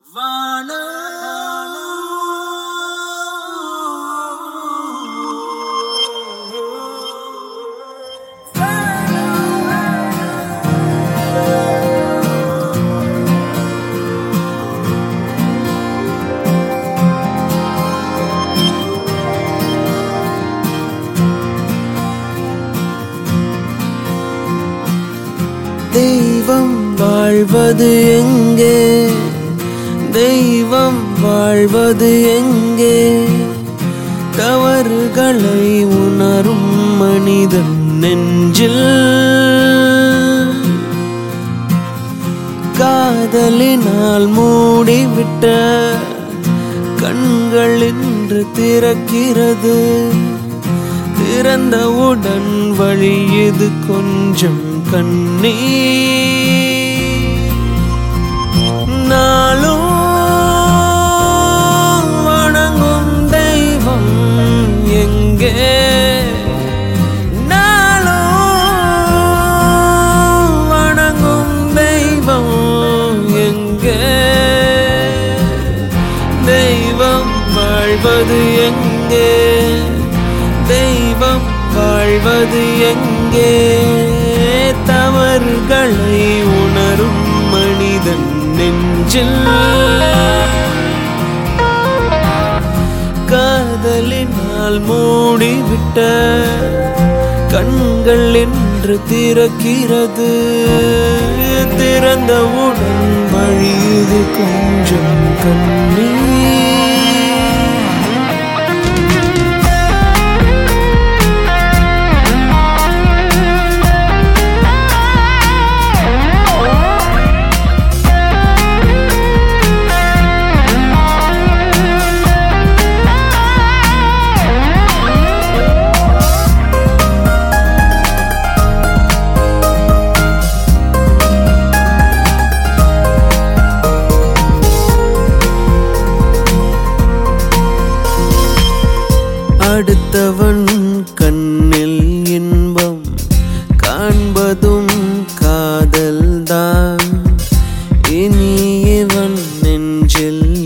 தெய்வம் வாழ்வது எங்கே? தெய்வம் வாழ்வது எங்கே? தவறுகளை உணரும் மனிதன் நெஞ்சில். காதலினால் மூடிவிட்ட கண்கள் இன்று திறக்கிறது. திறந்தவுடன் வழியுது கொஞ்சம் கண்ணீர். நாளும் வணங்கும் தெய்வம் எங்கே? நாளும் வணங்கும் தெய்வம் எங்கே? தெய்வம் வாழ்வது எங்கே? தெய்வம் வாழ்வது எங்கே? தவறுகளை உணரும் மனிதன் நெஞ்சில். காதலினால் மூடிவிட்ட கண்கள் என்று திறக்கிறது. திறந்தவுடன் வழியுது கொஞ்சம் கண்ணீர். அடுத்தவன் கண்ணில் இன்பம் காண்பதும் காதல்தான். இனி இவன் நெஞ்சில்